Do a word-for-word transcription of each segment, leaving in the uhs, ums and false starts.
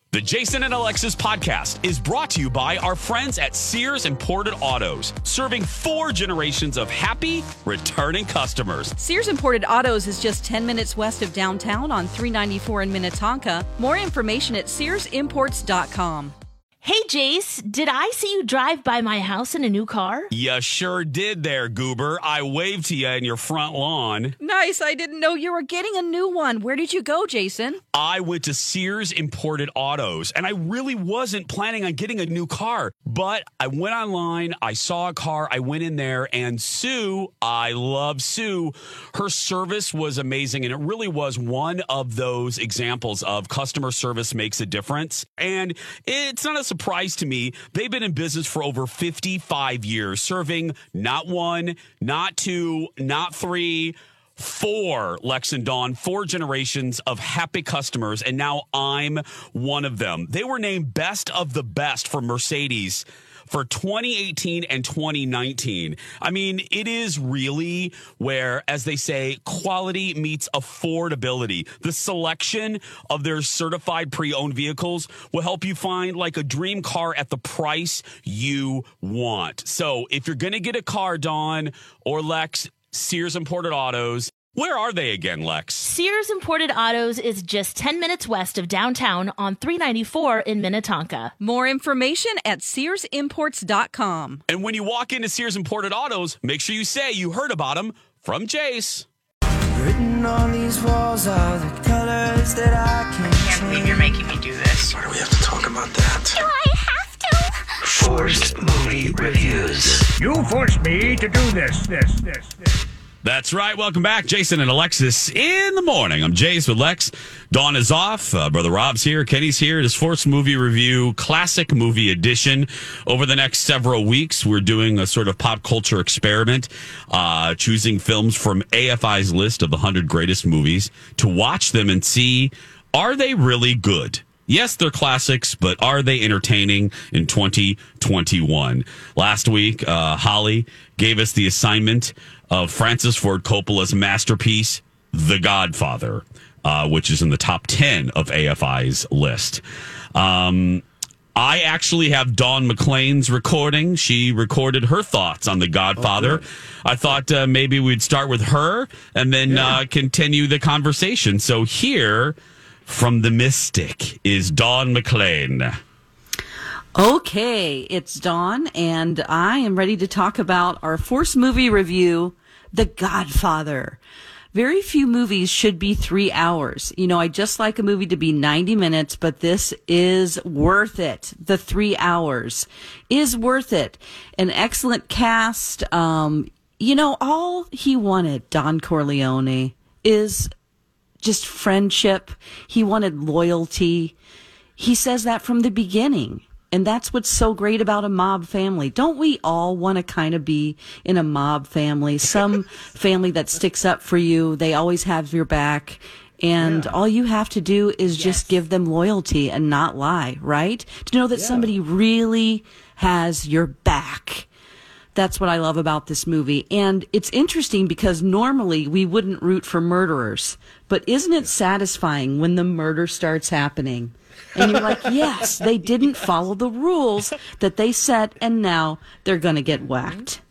The Jason and Alexis podcast is brought to you by our friends at Sears Imported Autos, serving four generations of happy, returning customers. Sears Imported Autos is just ten minutes west of downtown on three ninety-four in Minnetonka. More information at sears imports dot com. Hey, Jace, did I see you drive by my house in a new car? You sure did there, Goober. I waved to you in your front lawn. Nice. I didn't know you were getting a new one. Where did you go, Jason? I went to Sears Imported Autos, and I really wasn't planning on getting a new car. But I went online, I saw a car, I went in there, and Sue, I love Sue, her service was amazing, and it really was one of those examples of customer service makes a difference. And it's not a surprise to me. They've been in business for over fifty-five years, serving not one, not two, not three, four, Lex and Dawn, four generations of happy customers, and now I'm one of them. They were named Best of the Best for Mercedes for twenty eighteen and twenty nineteen. I mean, it is really where, as they say, quality meets affordability. The selection of their certified pre-owned vehicles will help you find like a dream car at the price you want. So if you're going to get a car, Dawn or Lex, Sears Imported Autos. Where are they again, Lex? Sears Imported Autos is just ten minutes west of downtown on three ninety-four in Minnetonka. More information at sears imports dot com. And when you walk into Sears Imported Autos, make sure you say you heard about them from Jace. Written on these walls are the colors that I can I can't believe you're making me do this. Why do we have to talk about that? Do I have to? Forced movie reviews. You forced me to do this, this, this, this. That's right. Welcome back. Jason and Alexis in the morning. I'm Jace with Lex. Dawn is off. Uh, Brother Rob's here. Kenny's here. It is Forced Movie Review Classic Movie Edition. Over the next several weeks, we're doing a sort of pop culture experiment, uh, choosing films from A F I's list of the one hundred greatest movies to watch them and see, are they really good? Yes, they're classics, but are they entertaining in twenty twenty-one? Last week, uh, Holly gave us the assignment of Francis Ford Coppola's masterpiece, The Godfather, uh, which is in the top ten of A F I's list. Um, I actually have Dawn McClain's recording. She recorded her thoughts on The Godfather. Oh, I thought uh, maybe we'd start with her and then yeah. uh, continue the conversation. So here from the Mystic is Dawn McClain. Okay, it's Dawn, and I am ready to talk about our Forced Movie Review, The Godfather. Very few movies should be three hours. You know, I just like a movie to be ninety minutes, but this is worth it. The three hours is worth it. An excellent cast. Um, you know, all he wanted, Don Corleone, is just friendship. He wanted loyalty. He says that from the beginning. And that's what's so great about a mob family. Don't we all want to kind of be in a mob family? Some family that sticks up for you. They always have your back. And yeah. all you have to do is yes. just give them loyalty and not lie, right? To know that yeah. somebody really has your back. That's what I love about this movie. And it's interesting because normally we wouldn't root for murderers. But isn't it satisfying when the murder starts happening? And you're like, yes, they didn't follow the rules that they set, and now they're going to get whacked.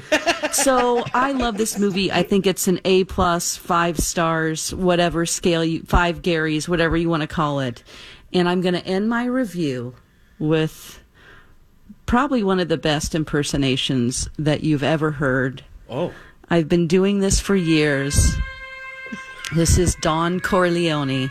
So I love this movie. I think it's an A plus, five stars, whatever scale, you, five Garys, whatever you want to call it. And I'm going to end my review with probably one of the best impersonations that you've ever heard. Oh. I've been doing this for years. This is Don Corleone.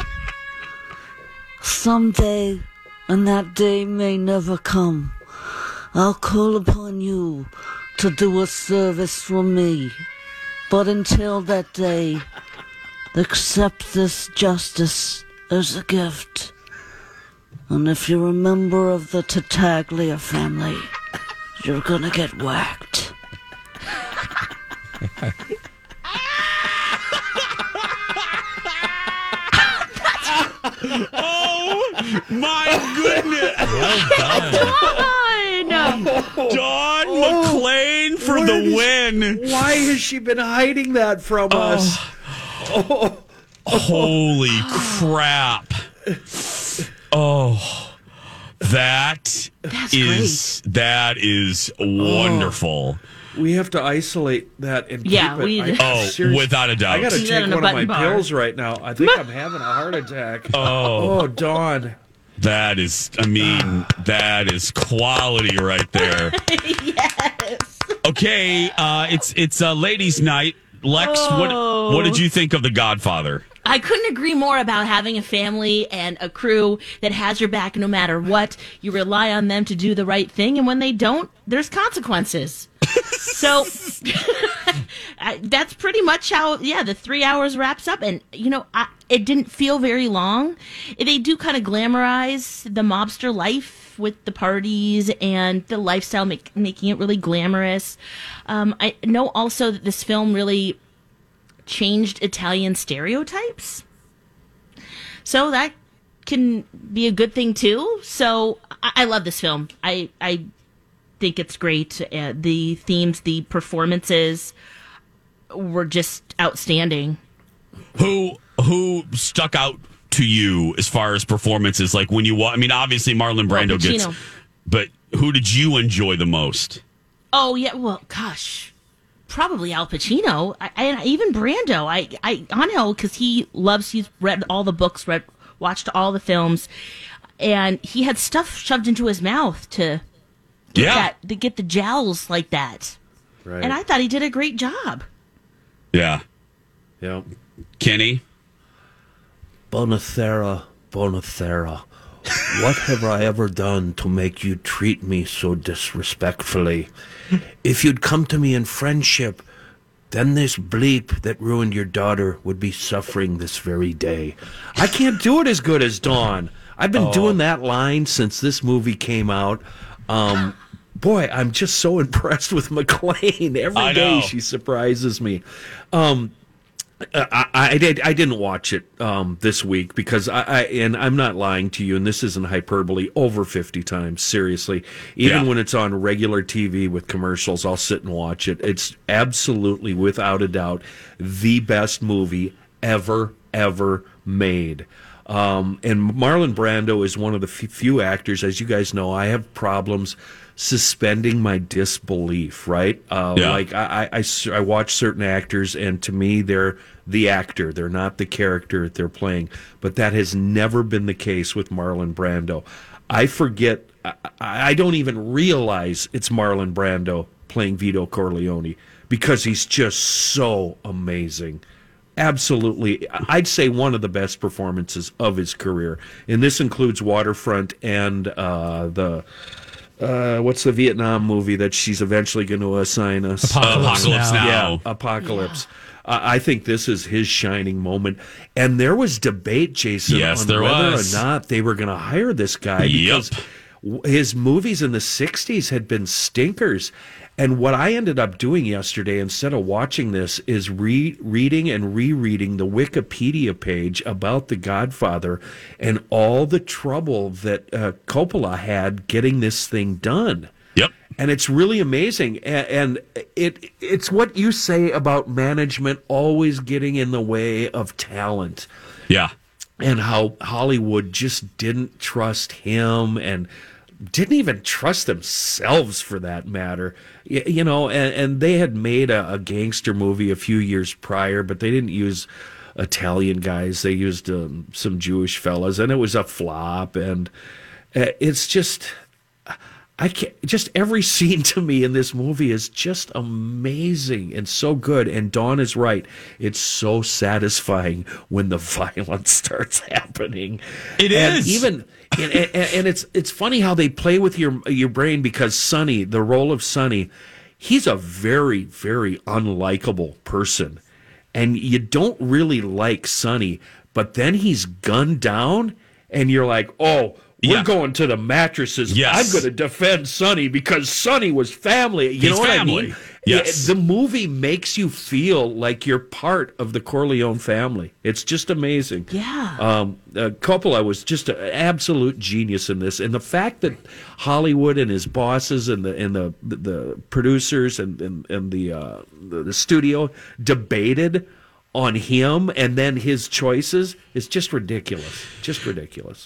Someday, and that day may never come, I'll call upon you to do a service for me. But until that day, accept this justice as a gift. And if you're a member of the Tartaglia family, you're gonna get whacked. Oh my goodness! Well done. Dawn! Dawn McClain for Where the is- win. Why has she been hiding that from us? Oh. Holy crap. Oh, that That's is that is wonderful. We have to isolate that and Yeah, keep it. we- I, Oh, seriously, without a doubt. I got to See that take in a one of button my bar. pills right now. I think I'm having a heart attack. Oh. Oh, Dawn. That is, I mean, that is quality right there. Yes. Okay, uh, it's it's uh, ladies' night. Lex, what what did you think of The Godfather? I couldn't agree more about having a family and a crew that has your back no matter what. You rely on them to do the right thing, and when they don't, there's consequences. So I, that's pretty much how, yeah, the three hours wraps up. And, you know, I, it didn't feel very long. They do kind of glamorize the mobster life with the parties and the lifestyle, make, making it really glamorous. Um, I know also that this film really changed Italian stereotypes. So that can be a good thing too. So I, I love this film. I, I think it's great. Uh, the themes, the performances were just outstanding. Who who stuck out to you as far as performances? Like when you wa- I mean, obviously Marlon Brando Al gets, Pacino. but who did you enjoy the most? Oh yeah, well, gosh, probably Al Pacino. I, I even Brando. I I I know because he loves. He's read all the books, read watched all the films, and he had stuff shoved into his mouth to get Yeah. that, to get the jowls like that. Right. And I thought he did a great job. Yeah, yeah. Kenny. Bonacera, Bonacera, what have I ever done to make you treat me so disrespectfully? If you'd come to me in friendship, then this bleep that ruined your daughter would be suffering this very day. I can't do it as good as Dawn. I've been Oh. doing that line since this movie came out. Um, boy, I'm just so impressed with McLean. Every I day know. she surprises me. Um, I, I did. I didn't watch it um, this week because I, I and I'm not lying to you, and this isn't hyperbole. Over fifty times, seriously. Even Yeah. when it's on regular T V with commercials, I'll sit and watch it. It's absolutely, without a doubt, the best movie ever, ever made. Um, and Marlon Brando is one of the f- few actors, as you guys know, I have problems suspending my disbelief, right? Uh, Yeah. Like I, I, I s- I watch certain actors, and to me, they're the actor. They're not the character they're playing. But that has never been the case with Marlon Brando. I forget, I, I don't even realize it's Marlon Brando playing Vito Corleone because he's just so amazing. Absolutely. I'd say one of the best performances of his career. And this includes Waterfront and uh, the, uh, what's the Vietnam movie that she's eventually going to assign us? Apocalypse, Apocalypse Now. Yeah, Now. Apocalypse. Uh, I think this is his shining moment. And there was debate, Jason, Yes, on there whether was. or not they were going to hire this guy because Yep. w- his movies in the sixties had been stinkers. And what I ended up doing yesterday, instead of watching this, is re- reading and rereading the Wikipedia page about The Godfather and all the trouble that uh, Coppola had getting this thing done. Yep. And it's really amazing. And, and it it's what you say about management always getting in the way of talent. Yeah. And how Hollywood just didn't trust him and didn't even trust themselves for that matter. Y- You know, and, and they had made a, a gangster movie a few years prior, but they didn't use Italian guys. They used um, some Jewish fellas, and it was a flop. And uh, it's just, I can't, just every scene to me in this movie is just amazing and so good. And Dawn is right. It's so satisfying when the violence starts happening. It and is. even and, and, and it's it's funny how they play with your your brain because Sonny, the role of Sonny, he's a very very unlikable person, and you don't really like Sonny, but then he's gunned down, and you're like, oh. We're Yeah. going to the mattresses. Yes. I'm going to defend Sonny because Sonny was family. You He's know what family. I mean? Yes. Yeah, the movie makes you feel like you're part of the Corleone family. It's just amazing. Yeah. Um, uh, Coppola was just an absolute genius in this, and the fact that Hollywood and his bosses and the and the the, the producers and and, and the, uh, the the studio debated on him and then his choices is just ridiculous. Just ridiculous.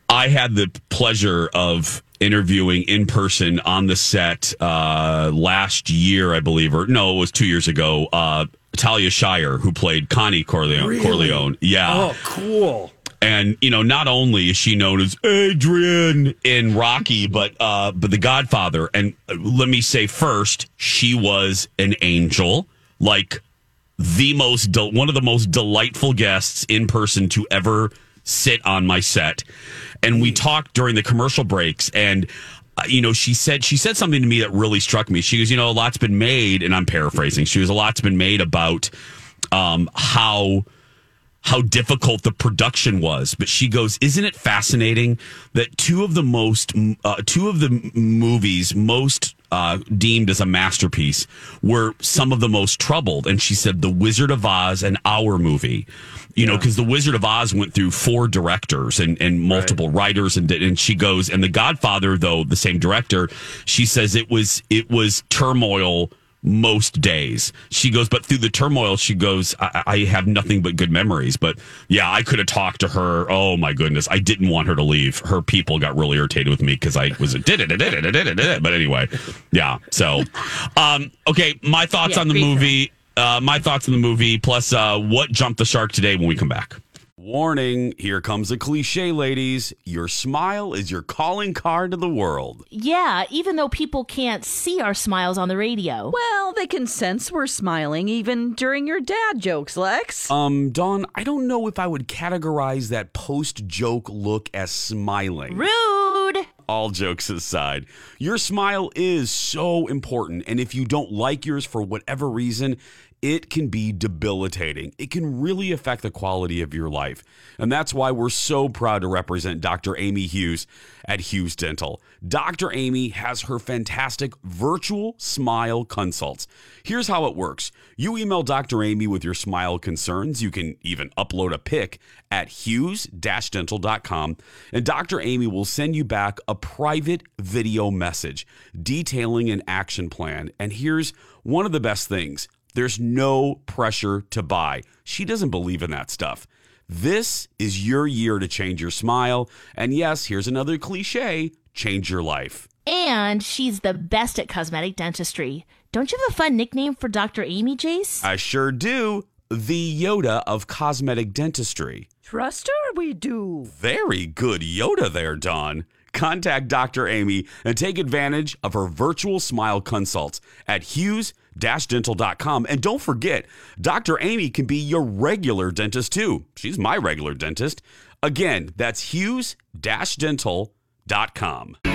I had the pleasure of interviewing in person on the set uh, last year, I believe, or no, it was two years ago. Uh, Talia Shire, who played Connie Corleone. Really? Corleone. Yeah. Oh, cool. And, you know, not only is she known as Adrian in Rocky, but uh, but The Godfather. And let me say first, she was an angel, like the most, de- one of the most delightful guests in person to ever sit on my set. And we talked during the commercial breaks, and uh, you know, she said she said something to me that really struck me. She goes, you know, a lot's been made, and I'm paraphrasing. She goes, a lot's been made about um, how. how difficult the production was. But she goes, isn't it fascinating that two of the most, uh, two of the movies most uh, deemed as a masterpiece were some of the most troubled? And she said, The Wizard of Oz and our movie. You know, because The Wizard of Oz went through four directors and, and multiple right. writers. And, and she goes, and The Godfather, though, the same director, she says it was it was turmoil most days. She goes, but through the turmoil, she goes, I, I have nothing but good memories. But yeah, I could have talked to her. Oh my goodness. I didn't want her to leave. Her people got really irritated with me because I was a did it, did it, did it, did it. But anyway, yeah. So, um, okay. My thoughts yeah, on the movie, uh, my thoughts on the movie, plus uh, what jumped the shark today when we come back. Warning, here comes a cliche, ladies. Your smile is your calling card to the world. Yeah, even though people can't see our smiles on the radio. Well, they can sense we're smiling even during your dad jokes, Lex. Um, Dawn, I don't know if I would categorize that post-joke look as smiling. Rude! All jokes aside, your smile is so important, and if you don't like yours for whatever reason, it can be debilitating. It can really affect the quality of your life. And that's why we're so proud to represent Doctor Amy Hughes at Hughes Dental. Doctor Amy has her fantastic virtual smile consults. Here's how it works. You email Doctor Amy with your smile concerns. You can even upload a pic at hughes dash dental dot com, and Doctor Amy will send you back a private video message detailing an action plan. And here's one of the best things. There's no pressure to buy. She doesn't believe in that stuff. This is your year to change your smile. And yes, here's another cliche, change your life. And she's the best at cosmetic dentistry. Don't you have a fun nickname for Doctor Amy, Jace? I sure do. The Yoda of cosmetic dentistry. Trust her, we do. Very good Yoda there, Dawn. Contact Doctor Amy and take advantage of her virtual smile consults at hughes dash dental dot com. And don't forget, Doctor Amy can be your regular dentist too. She's my regular dentist. Again, that's hughes dash dental dot com. I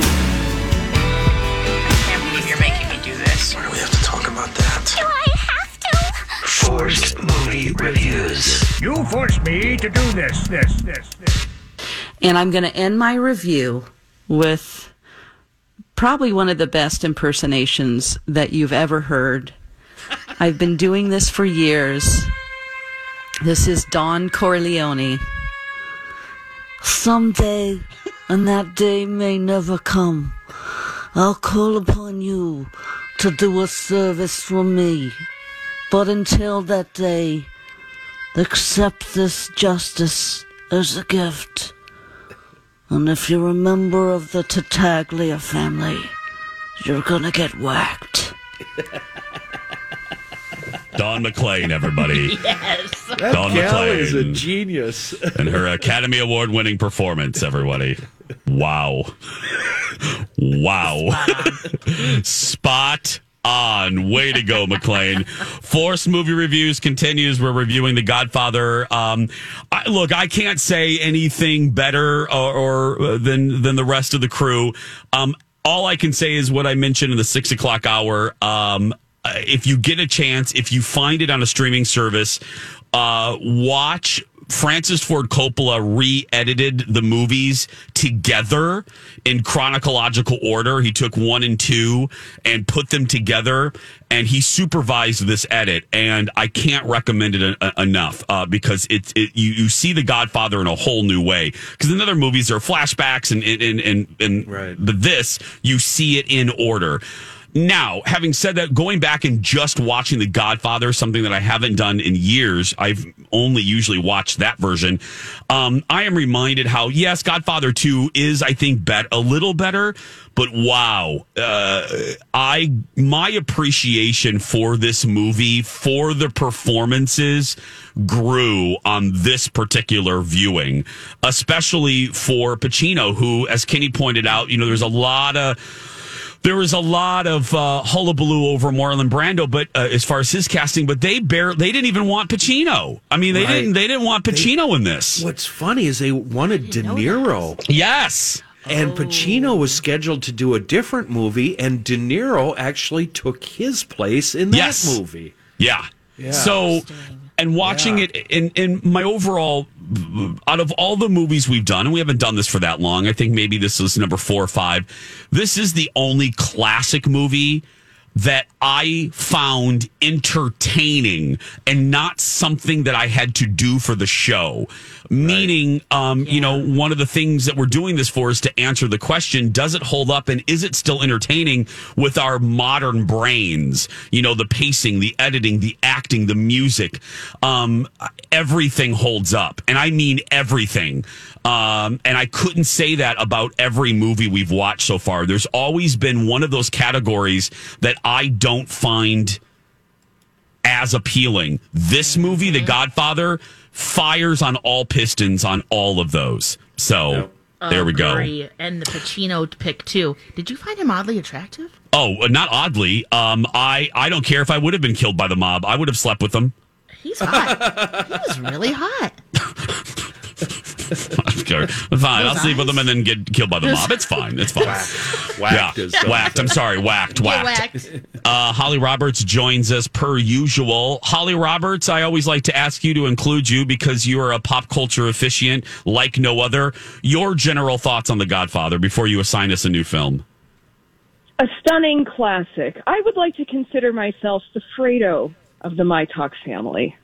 can't believe you're making me do this. Why do we have to talk about that? Do I have to? Forced Movie Reviews. You forced me to do this, this, this, this. And I'm going to end my review with probably one of the best impersonations that you've ever heard. I've been doing this for years. This is Don Corleone. Someday, and that day may never come, I'll call upon you to do a service for me. But until that day, accept this justice as a gift. And if you're a member of the Tartaglia family, you're gonna get whacked. Dawn McClain, everybody. Yes. That Dawn gal McClain. is a genius. And her Academy Award winning performance, everybody. Wow. Wow. Spot on. Way to go, McClain. Force Movie Reviews continues. We're reviewing The Godfather. Um, I, look, I can't say anything better or, or than than the rest of the crew. Um, all I can say is what I mentioned in the six o'clock hour. Um, if you get a chance, if you find it on a streaming service, uh, watch. Francis Ford Coppola re-edited the movies together in chronological order. He took one and two and put them together, and he supervised this edit. And I can't recommend it a- enough uh, because it's it, you you see The Godfather in a whole new way. Because in other movies there are flashbacks, and and and and, and right. but this you see it in order. Now, having said that, going back and just watching The Godfather, something that I haven't done in years, I've only usually watched that version. Um, I am reminded how, yes, Godfather two is, I think, bet a little better, but wow, uh, I my appreciation for this movie, for the performances, grew on this particular viewing, especially for Pacino, who, as Kenny pointed out, you know, there's a lot of There was a lot of uh, hullabaloo over Marlon Brando, but uh, as far as his casting, but they bare they didn't even want Pacino. I mean, they Right. didn't they didn't want Pacino They- in this. What's funny is they wanted De Niro. Yes. And Pacino was scheduled to do a different movie, and De Niro actually took his place in that Yes. movie. Yeah. Yeah. So, and watching Yeah. it in, in my overall, out of all the movies we've done, and we haven't done this for that long, I think maybe this is number four or five. This is the only classic movie that I found entertaining and not something that I had to do for the show. Meaning, um, you know, one of the things that we're doing this for is to answer the question, does it hold up and is it still entertaining with our modern brains? You know, the pacing, the editing, the acting, the music, um, everything holds up. And I mean everything. Um, and I couldn't say that about every movie we've watched so far. There's always been one of those categories that I don't find as appealing. This movie, The Godfather, fires on all pistons on all of those. So there we go. Agree. And the Pacino pick too. Did you find him oddly attractive? Oh, not oddly. Um, I, I don't care if I would have been killed by the mob. I would have slept with them. He's hot. He was really hot. Fine, I'll sleep with them and then get killed by the mob. It's fine. It's fine. Whacked. Yeah. Is the- Whacked. I'm sorry. Whacked. Yeah, Whacked. whacked. Uh, Holly Roberts joins us per usual. Holly Roberts, I always like to ask you to include you because you are a pop culture officiant like no other. Your general thoughts on The Godfather before you assign us a new film. A stunning classic. I would like to consider myself the Fredo of the My Talk family.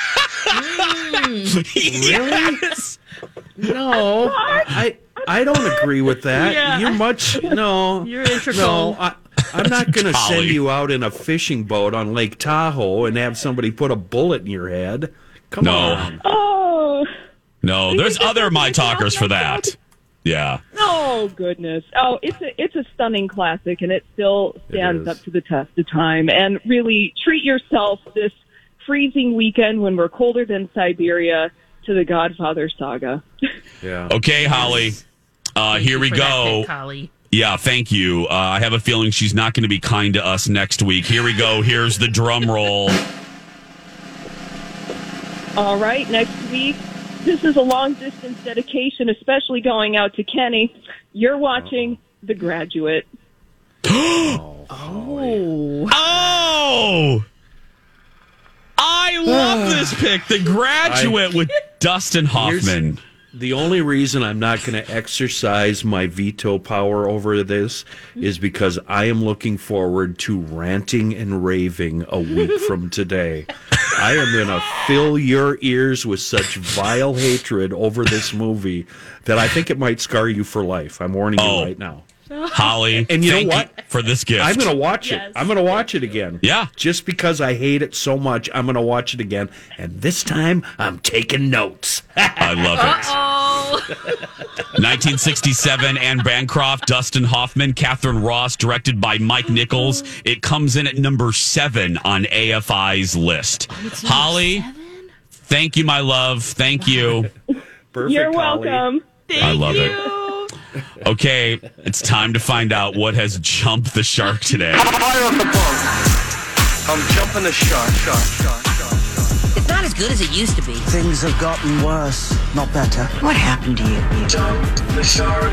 Yes. No, I I don't agree with that. Yeah. You're much no. You're integral. No, I, I'm not going to Golly. send you out in a fishing boat on Lake Tahoe and have somebody put a bullet in your head. Come No. on. Oh, No, there's other My Talkers for that. Yeah. oh goodness. Oh, it's a it's a stunning classic, and it still stands is. up to the test of time. And really, treat yourself this freezing weekend when we're colder than Siberia to the Godfather saga. Yeah. Okay, Holly. Uh, Thank here you we for that go. pick, Holly. Yeah, thank you. Uh, I have a feeling she's not going to be kind to us next week. Here we go. Here's the drum roll. All right, next week, this is a long-distance dedication, especially going out to Kenny. You're watching The Graduate. Oh. Oh! I love this pick. The Graduate with Dustin Hoffman. The only reason I'm not going to exercise my veto power over this is because I am looking forward to ranting and raving a week from today. I am going to fill your ears with such vile hatred over this movie that I think it might scar you for life. I'm warning Oh. you right now. Holly, And you know thank what? for this gift. I'm going to watch Yes. it. I'm going to watch it again. Yeah. Just because I hate it so much, I'm going to watch it again. And this time, I'm taking notes. I love it. nineteen sixty-seven, Anne Bancroft, Dustin Hoffman, Catherine Ross, directed by Mike Nichols. It comes in at number seven on A F I's list. Holly, thank you, my love. Thank you. Perfect. You're Holly. welcome. I love it. Okay, it's time to find out what has jumped the shark today. Fire up the boat. I'm jumping the shark, shark, shark, shark, shark. It's not as good as it used to be. Things have gotten worse, not better. What happened to you? Jump the shark.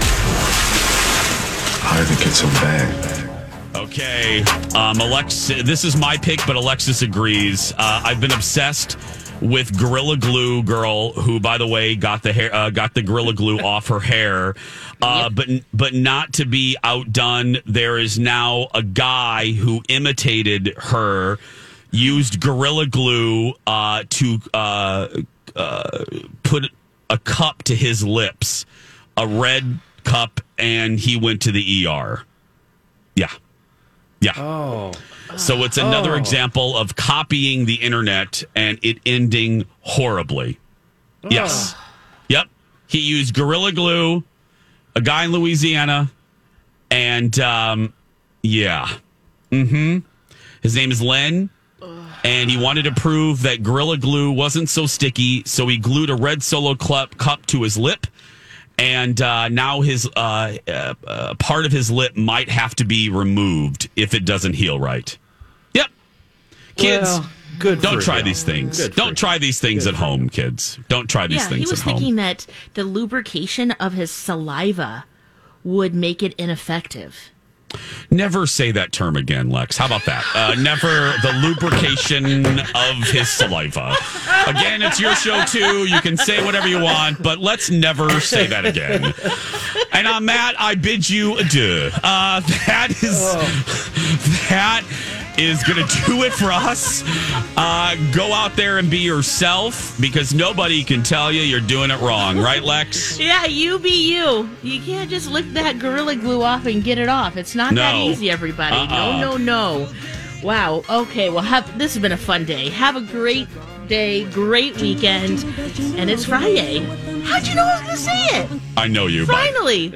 I think it's so bad. Okay, um, Alex, this is my pick, but Alexis agrees. Uh, I've been obsessed with Gorilla Glue Girl, who, by the way, got the hair, uh, got the Gorilla Glue off her hair. Uh, but but not to be outdone, there is now a guy who imitated her, used Gorilla Glue uh, to uh, uh, put a cup to his lips, a red cup, and he went to the E R. Yeah. Yeah. Oh. So it's another Oh. example of copying the internet and it ending horribly. Yes. Yep. He used Gorilla Glue, a guy in Louisiana, and um, yeah. Mm-hmm. His name is Len, and he wanted to prove that Gorilla Glue wasn't so sticky, so he glued a red Solo cup, cup to his lip, and uh, now his uh, uh, uh, part of his lip might have to be removed if it doesn't heal right. Yep. Kids, Well, good don't for try him. these things. Good for Don't him. try these things Good at for home, him. kids. Don't try these Yeah, things he was at home. thinking that the lubrication of his saliva would make it ineffective. Never say that term again, Lex. How about that? Uh, never the lubrication of his saliva. Again, it's your show, too. You can say whatever you want, but let's never say that again. And on that, I bid you adieu. Uh, that is... That... is going to do it for us. Uh, go out there and be yourself because nobody can tell you you're doing it wrong. Right, Lex? Yeah, you be you. You can't just lick that Gorilla Glue off and get it off. It's not that No. easy, everybody. Uh-uh. No, no, no. Wow. Okay, well, have, this has been a fun day. Have a great day, great weekend, and it's Friday. How'd you know I was going to say it? I know you. Bye. Finally.